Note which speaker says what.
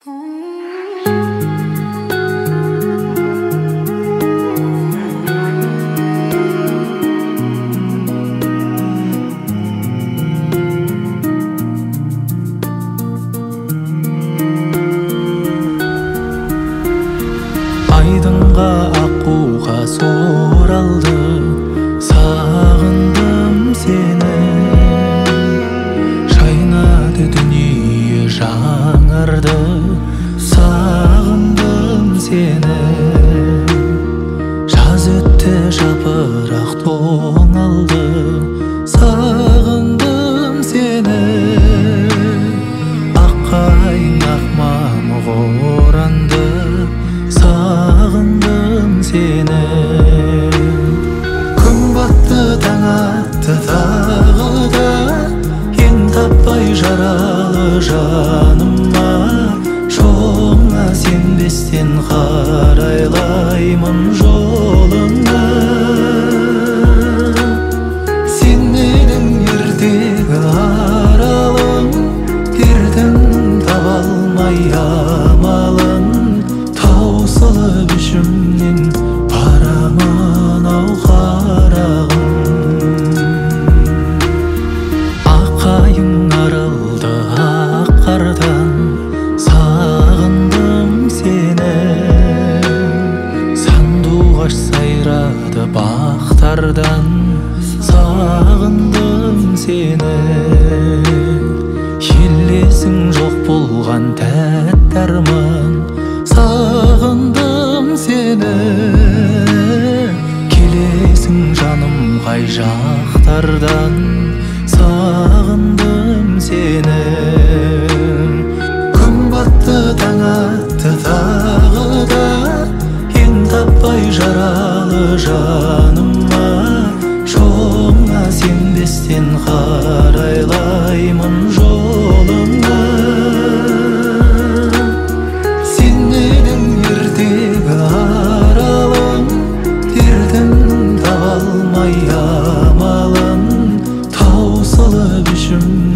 Speaker 1: Айдынға аққуға соралды, сағындым сені. Шайнады дүние жаңарды, сағындым сені. Жаз өтті жапырақ тоңалды, сағындым сені. Аққайың ақ мамық оранды, сағындым сені. Күн батты таң атты тағы да, ен таппай жаралы жаныма. Жоңа сенбестен қарайлаймын жолыңа. Сен менің ертегі аралым, ердің таба алмай амалын. Таусылып ішімнен барамын ау қарағым. Аққайың арылды ақ қардан, сағындым сені. Сандуғаш сайрады бақтардан, сағындым сені. Елесің жоқ болған тәтті арман, сағындым сені. Келесің жаным қай жақтардан, сағындым сені. Күн батты таң атты тағы да, ен таппай жаралы жаныма. Жоңа сенбестен қарайлаймын жолыңа. Сен менің ертегі аралым, ердің таба алмай амалын. Таусылып ішім